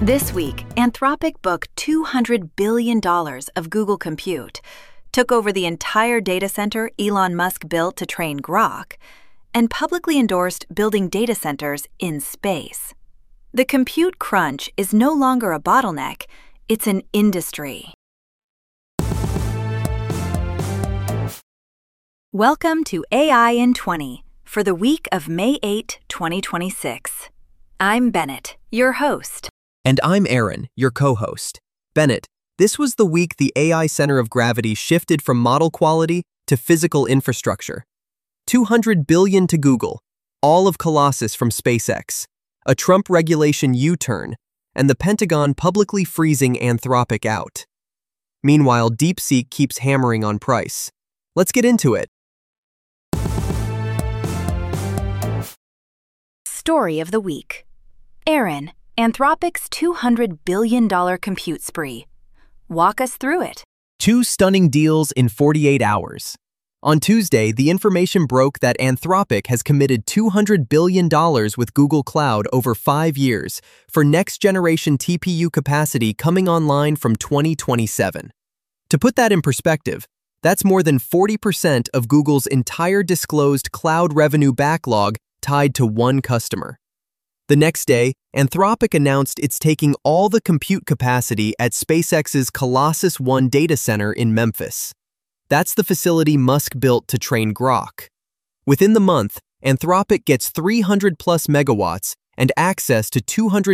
This week, Anthropic booked $200 billion of Google Compute, took over the entire data center Elon Musk built to train Grok, and publicly endorsed building data centers in space. The compute crunch is no longer a bottleneck, it's an industry. Welcome to AI in 20 for the week of May 8, 2026. I'm Bennett, your host. And I'm Aaron, your co-host. Bennett, this was the week the AI center of gravity shifted from model quality to physical infrastructure. $200 billion to Google, all of Colossus from SpaceX, a Trump regulation U-turn, and the Pentagon publicly freezing Anthropic out. Meanwhile, DeepSeek keeps hammering on price. Let's get into it. Story of the week. Aaron, Anthropic's $200 billion compute spree. Walk us through it. 2 stunning deals in 48 hours. On Tuesday, the information broke that Anthropic has committed $200 billion with Google Cloud over 5 years for next-generation TPU capacity coming online from 2027. To put that in perspective, that's more than 40% of Google's entire disclosed cloud revenue backlog tied to one customer. The next day, Anthropic announced it's taking all the compute capacity at SpaceX's Colossus One data center in Memphis. That's the facility Musk built to train Grok. Within the month, Anthropic gets 300-plus megawatts and access to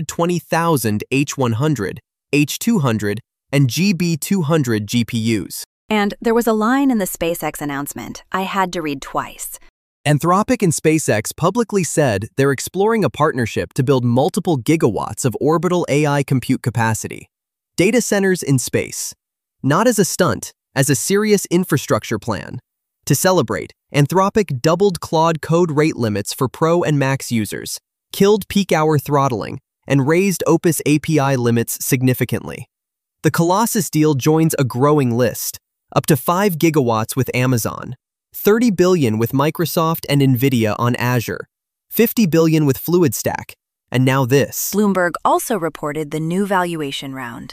220,000 H100, H200, and GB200 GPUs. And there was a line in the SpaceX announcement I had to read twice. Anthropic and SpaceX publicly said they're exploring a partnership to build multiple gigawatts of orbital AI compute capacity. Data centers in space. Not as a stunt, as a serious infrastructure plan. To celebrate, Anthropic doubled Claude code rate limits for Pro and Max users, killed peak-hour throttling, and raised Opus API limits significantly. The Colossus deal joins a growing list, up to 5 gigawatts with Amazon, $30 billion with Microsoft and NVIDIA on Azure, $50 billion with FluidStack, and now this. Bloomberg also reported the new valuation round.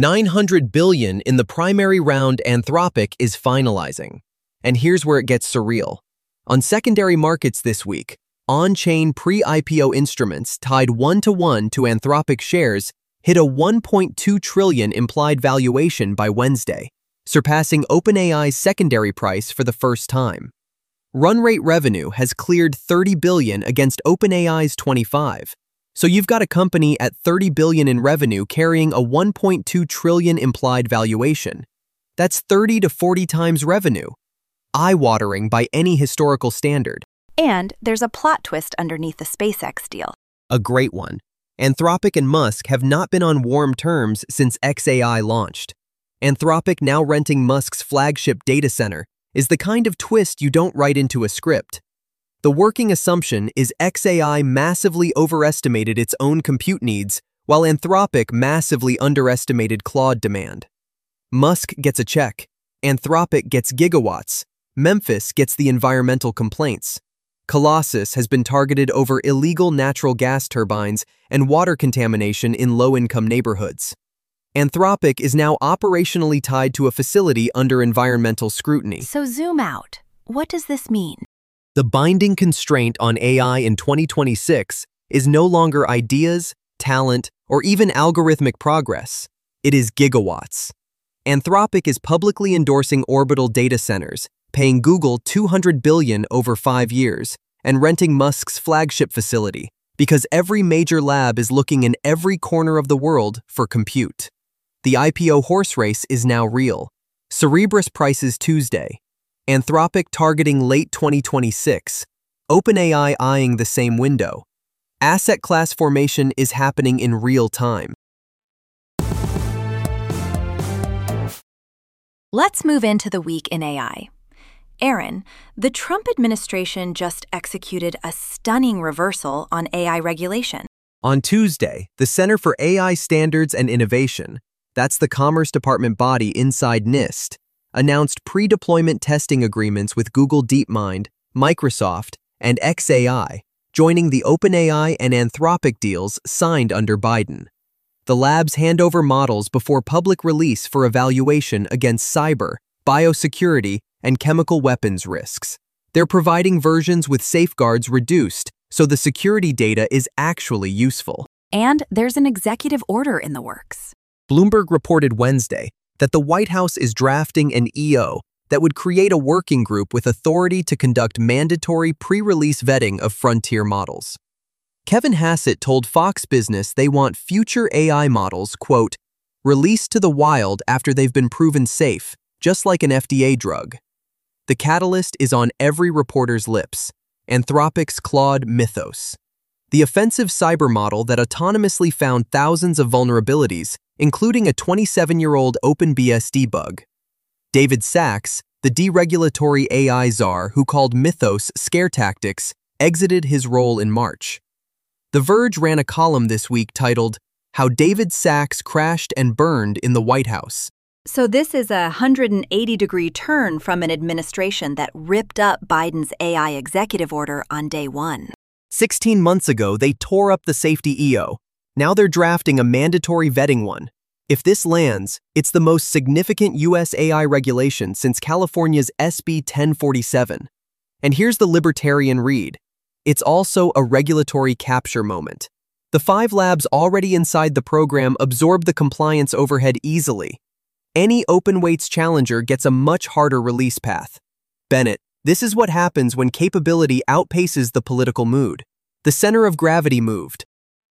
$900 billion in the primary round Anthropic is finalizing. And here's where it gets surreal. On secondary markets this week, on-chain pre-IPO instruments tied 1-to-1 to Anthropic shares hit a $1.2 trillion implied valuation by Wednesday, surpassing OpenAI's secondary price for the first time. Run rate revenue has cleared $30 billion against OpenAI's $25. So you've got a company at $30 billion in revenue carrying a $1.2 trillion implied valuation. That's 30 to 40 times revenue. Eye-watering by any historical standard. And there's a plot twist underneath the SpaceX deal. A great one. Anthropic and Musk have not been on warm terms since xAI launched. Anthropic now renting Musk's flagship data center is the kind of twist you don't write into a script. The working assumption is xAI massively overestimated its own compute needs, while Anthropic massively underestimated Claude demand. Musk gets a check, Anthropic gets gigawatts, Memphis gets the environmental complaints. Colossus has been targeted over illegal natural gas turbines and water contamination in low-income neighborhoods. Anthropic is now operationally tied to a facility under environmental scrutiny. So zoom out. What does this mean? The binding constraint on AI in 2026 is no longer ideas, talent, or even algorithmic progress. It is gigawatts. Anthropic is publicly endorsing orbital data centers, paying Google $200 billion over 5 years, and renting Musk's flagship facility, because every major lab is looking in every corner of the world for compute. The IPO horse race is now real. Cerebras prices Tuesday. Anthropic targeting late 2026. OpenAI eyeing the same window. Asset class formation is happening in real time. Let's move into the week in AI. Aaron, the Trump administration just executed a stunning reversal on AI regulation. On Tuesday, the Center for AI Standards and Innovation, that's the Commerce Department body inside NIST, announced pre-deployment testing agreements with Google DeepMind, Microsoft, and xAI, joining the OpenAI and Anthropic deals signed under Biden. The labs hand over models before public release for evaluation against cyber, biosecurity, and chemical weapons risks. They're providing versions with safeguards reduced, so the security data is actually useful. And there's an executive order in the works. Bloomberg reported Wednesday that the White House is drafting an EO that would create a working group with authority to conduct mandatory pre-release vetting of frontier models. Kevin Hassett told Fox Business they want future AI models, quote, released to the wild after they've been proven safe, just like an FDA drug. The catalyst is on every reporter's lips: Anthropic's Claude Mythos, the offensive cyber model that autonomously found thousands of vulnerabilities, including a 27-year-old OpenBSD bug. David Sachs, the deregulatory AI czar who called Mythos scare tactics, exited his role in March. The Verge ran a column this week titled, How David Sachs Crashed and Burned in the White House. So this is a 180-degree turn from an administration that ripped up Biden's AI executive order on day one. 16 months ago, they tore up the safety EO. Now they're drafting a mandatory vetting one. If this lands, it's the most significant U.S. AI regulation since California's SB 1047. And here's the libertarian read. It's also a regulatory capture moment. The 5 labs already inside the program absorb the compliance overhead easily. Any open weights challenger gets a much harder release path. Bennett, this is what happens when capability outpaces the political mood. The center of gravity moved.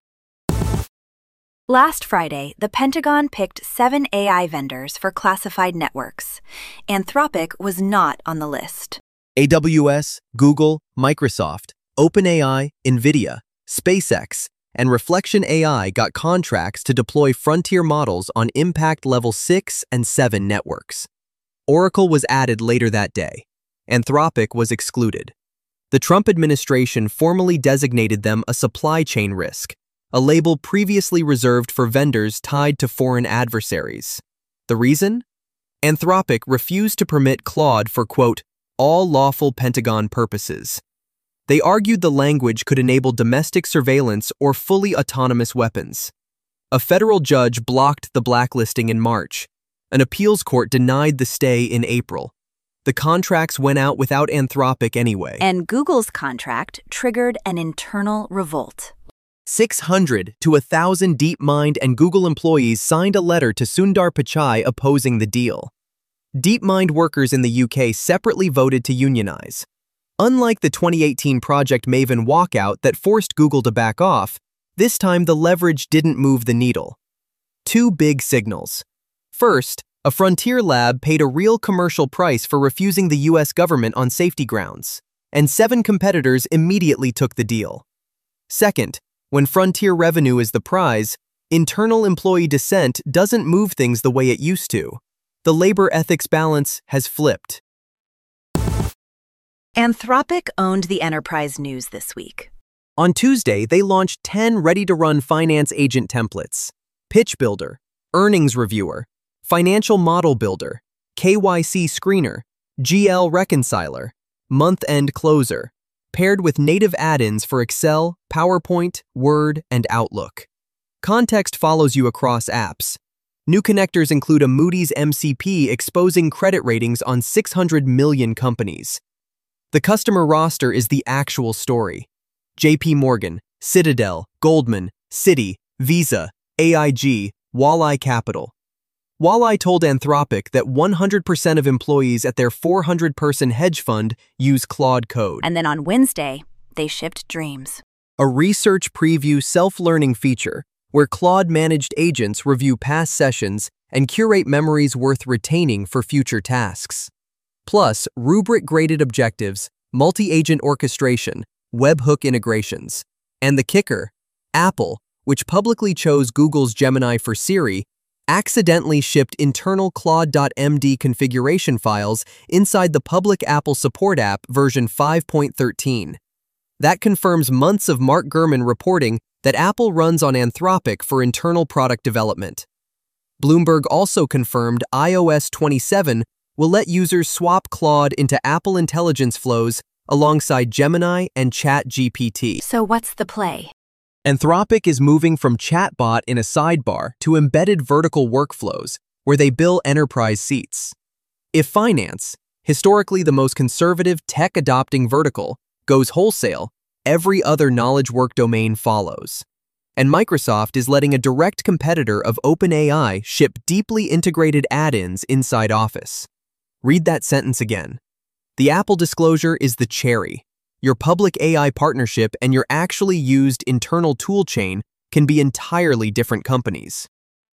Last Friday, the Pentagon picked 7 AI vendors for classified networks. Anthropic was not on the list. AWS, Google, Microsoft, OpenAI, NVIDIA, SpaceX, and Reflection AI got contracts to deploy frontier models on Impact Level 6 and 7 networks. Oracle was added later that day. Anthropic was excluded. The Trump administration formally designated them a supply chain risk, a label previously reserved for vendors tied to foreign adversaries. The reason? Anthropic refused to permit Claude for, quote, all lawful Pentagon purposes. They argued the language could enable domestic surveillance or fully autonomous weapons. A federal judge blocked the blacklisting in March. An appeals court denied the stay in April. The contracts went out without Anthropic anyway. And Google's contract triggered an internal revolt. 600 to 1,000 DeepMind and Google employees signed a letter to Sundar Pichai opposing the deal. DeepMind workers in the UK separately voted to unionize. Unlike the 2018 Project Maven walkout that forced Google to back off, this time the leverage didn't move the needle. 2 big signals. First, a frontier lab paid a real commercial price for refusing the US government on safety grounds, and 7 competitors immediately took the deal. Second, when frontier revenue is the prize, internal employee dissent doesn't move things the way it used to. The labor ethics balance has flipped. Anthropic owned the enterprise news this week. On Tuesday, they launched 10 ready-to-run finance agent templates: Pitch Builder, Earnings Reviewer, Financial Model Builder, KYC Screener, GL Reconciler, Month-End Closer, paired with native add-ins for Excel, PowerPoint, Word, and Outlook. Context follows you across apps. New connectors include a Moody's MCP exposing credit ratings on 600 million companies. The customer roster is the actual story. JP Morgan, Citadel, Goldman, Citi, Visa, AIG, Walleye Capital. Walleye told Anthropic that 100% of employees at their 400-person hedge fund use Claude Code. And then on Wednesday, they shipped Dreams, a research preview self-learning feature where Claude-managed agents review past sessions and curate memories worth retaining for future tasks. Plus, rubric-graded objectives, multi-agent orchestration, webhook integrations. And the kicker, Apple, which publicly chose Google's Gemini for Siri, accidentally shipped internal Claude.md configuration files inside the public Apple Support app version 5.13. That confirms months of Mark Gurman reporting that Apple runs on Anthropic for internal product development. Bloomberg also confirmed iOS 27 will let users swap Claude into Apple Intelligence flows alongside Gemini and ChatGPT. So what's the play? Anthropic is moving from chatbot in a sidebar to embedded vertical workflows where they bill enterprise seats. If finance, historically the most conservative tech-adopting vertical, goes wholesale, every other knowledge work domain follows. And Microsoft is letting a direct competitor of OpenAI ship deeply integrated add-ins inside Office. Read that sentence again. The Apple disclosure is the cherry. Your public AI partnership and your actually used internal toolchain can be entirely different companies.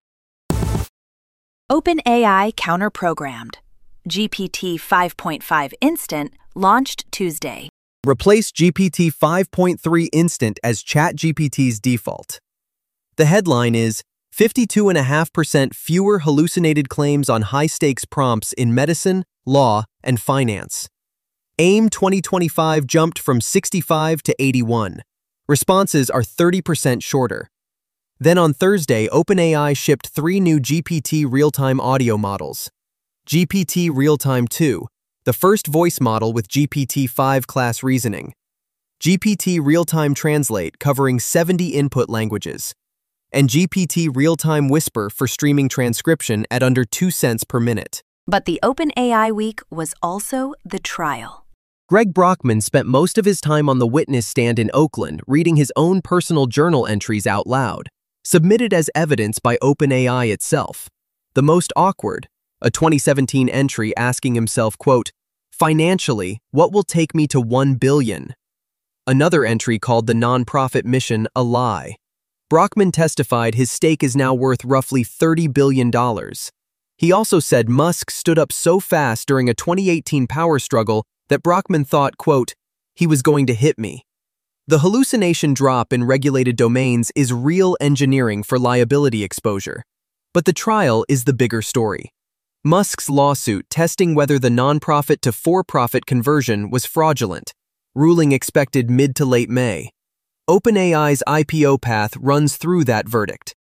OpenAI counter-programmed. GPT 5.5 Instant launched Tuesday. Replace GPT 5.3 Instant as ChatGPT's default. The headline is 52.5% fewer hallucinated claims on high-stakes prompts in medicine, law, and finance. AIM 2025 jumped from 65 to 81. Responses are 30% shorter. Then on Thursday, OpenAI shipped 3 new GPT real-time audio models. GPT Real-Time 2, the first voice model with GPT-5 class reasoning. GPT Real-Time Translate covering 70 input languages. And GPT Real-Time Whisper for streaming transcription at under 2 cents per minute. But the OpenAI week was also the trial. Greg Brockman spent most of his time on the witness stand in Oakland reading his own personal journal entries out loud, submitted as evidence by OpenAI itself. The most awkward, a 2017 entry asking himself, quote, "Financially, what will take me to 1 billion?" Another entry called the nonprofit mission a lie. Brockman testified his stake is now worth roughly $30 billion. He also said Musk stood up so fast during a 2018 power struggle that Brockman thought, quote, "he was going to hit me." The hallucination drop in regulated domains is real engineering for liability exposure. But the trial is the bigger story. Musk's lawsuit testing whether the nonprofit to for-profit conversion was fraudulent, ruling expected mid to late May. OpenAI's IPO path runs through that verdict.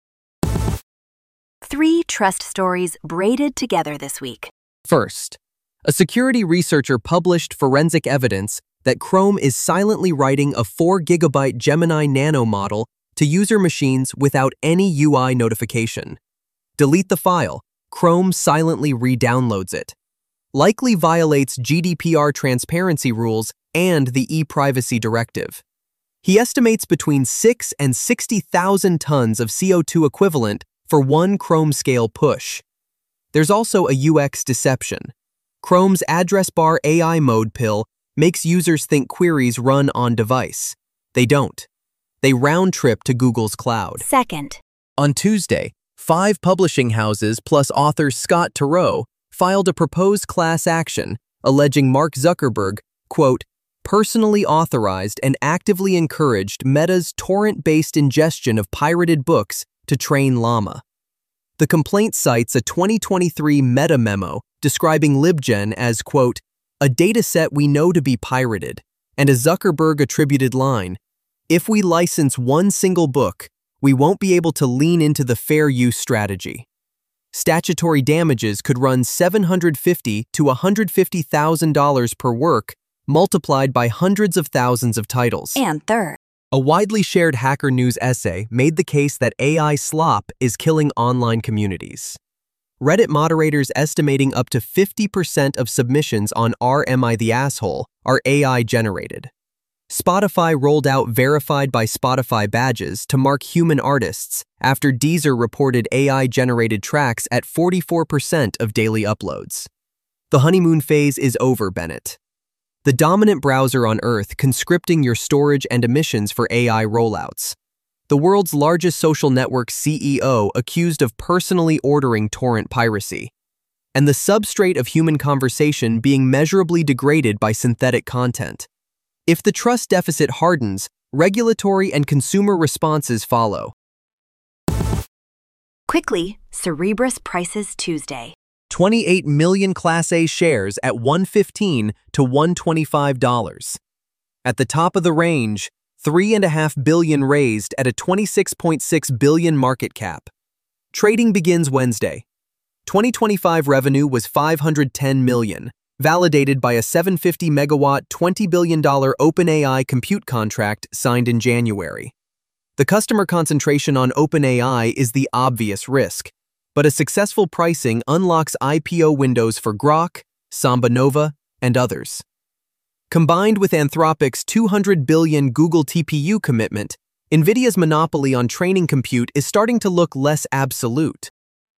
3 trust stories braided together this week. First, a security researcher published forensic evidence that Chrome is silently writing a 4 GB Gemini Nano model to user machines without any UI notification. Delete the file, Chrome silently re-downloads it. Likely violates GDPR transparency rules and the e-privacy directive. He estimates between 6 and 60,000 tons of CO2 equivalent for 1 Chrome scale push. There's also a UX deception. Chrome's address bar AI mode pill makes users think queries run on device. They don't. They round trip to Google's cloud. Second, On Tuesday, 5 publishing houses plus author Scott Turow filed a proposed class action alleging Mark Zuckerberg, quote, personally authorized and actively encouraged Meta's torrent-based ingestion of pirated books to train Llama. The complaint cites a 2023 Meta memo describing LibGen as, quote, a dataset we know to be pirated, and a Zuckerberg-attributed line, if we license one single book, we won't be able to lean into the fair use strategy. Statutory damages could run $750,000 to $150,000 per work, multiplied by hundreds of thousands of titles. and third, A widely shared Hacker News essay made the case that AI slop is killing online communities. Reddit moderators estimating up to 50% of submissions on Am I the Asshole are AI-generated. Spotify rolled out verified by Spotify badges to mark human artists after Deezer reported AI-generated tracks at 44% of daily uploads. The honeymoon phase is over, Bennett. The dominant browser on Earth conscripting your storage and emissions for AI rollouts. The world's largest social network CEO accused of personally ordering torrent piracy. And the substrate of human conversation being measurably degraded by synthetic content. If the trust deficit hardens, regulatory and consumer responses follow. quickly, Cerebras prices Tuesday. 28 million Class A shares at $115 to $125. At the top of the range, $3.5 billion raised at a $26.6 billion market cap. Trading begins Wednesday. 2025 revenue was $510 million, validated by a 750-megawatt, $20 billion OpenAI compute contract signed in January. The customer concentration on OpenAI is the obvious risk, but a successful pricing unlocks IPO windows for Grok, Samba Nova, and others. Combined with Anthropic's $200 billion Google TPU commitment, NVIDIA's monopoly on training compute is starting to look less absolute.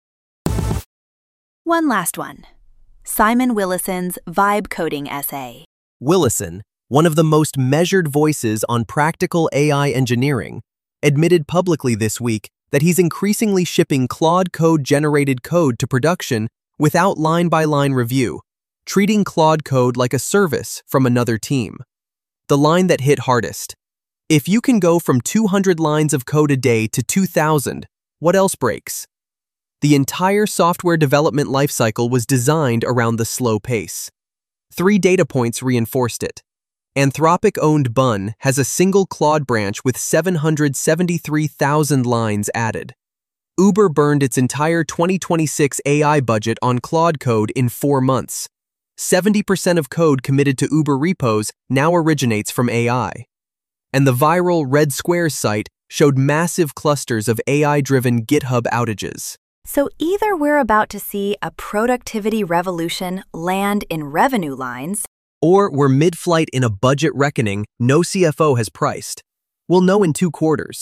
One last one. Simon Willison's vibe coding essay. Willison, one of the most measured voices on practical AI engineering, admitted publicly this week that he's increasingly shipping Claude Code-generated code to production without line-by-line review, treating Claude Code like a service from another team. The line that hit hardest: "If you can go from 200 lines of code a day to 2,000, what else breaks?" The entire software development lifecycle was designed around the slow pace. 3 data points reinforced it. Anthropic-owned Bun has a single Claude branch with 773,000 lines added. Uber burned its entire 2026 AI budget on Claude Code in 4 months. 70% of code committed to Uber repos now originates from AI. And the viral Red Squares site showed massive clusters of AI-driven GitHub outages. So either we're about to see a productivity revolution land in revenue lines, or we're mid-flight in a budget reckoning no CFO has priced. We'll know in 2 quarters.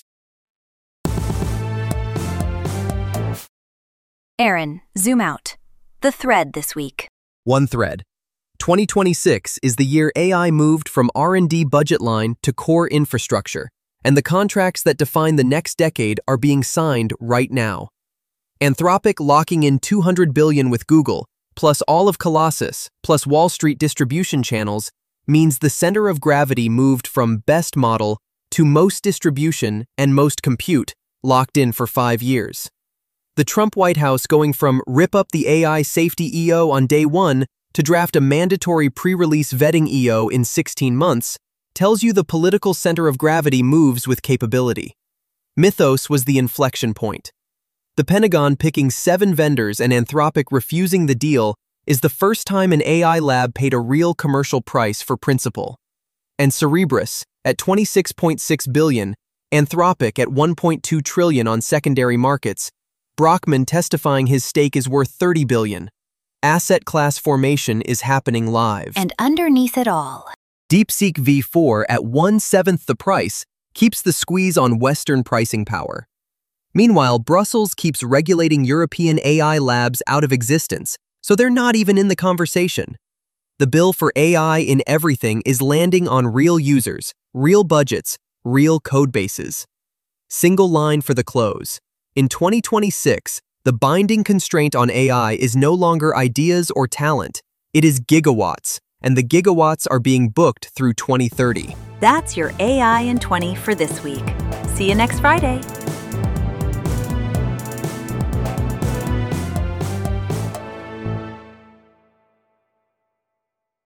Aaron, zoom out. The thread this week. One thread. 2026 is the year AI moved from R&D budget line to core infrastructure, and the contracts that define the next decade are being signed right now. Anthropic locking in $200 billion with Google, plus all of Colossus, plus Wall Street distribution channels, means the center of gravity moved from best model to most distribution and most compute, locked in for 5 years. The Trump White House going from rip up the AI safety EO on day 1 to draft a mandatory pre-release vetting EO in 16 months tells you the political center of gravity moves with capability. Mythos was the inflection point. The Pentagon picking 7 vendors and Anthropic refusing the deal is the first time an AI lab paid a real commercial price for principal. And Cerebras, at $26.6 billion, Anthropic at $1.2 trillion on secondary markets, Brockman testifying his stake is worth $30 billion. Asset class formation is happening live. And underneath it all, DeepSeek V4 at 1/7 the price keeps the squeeze on Western pricing power. Meanwhile, Brussels keeps regulating European AI labs out of existence, so they're not even in the conversation. The bill for AI in everything is landing on real users, real budgets, real code bases. Single line for the close. In 2026, the binding constraint on AI is no longer ideas or talent, it is gigawatts, and the gigawatts are being booked through 2030. that's your AI in 20 for this week. See you next Friday.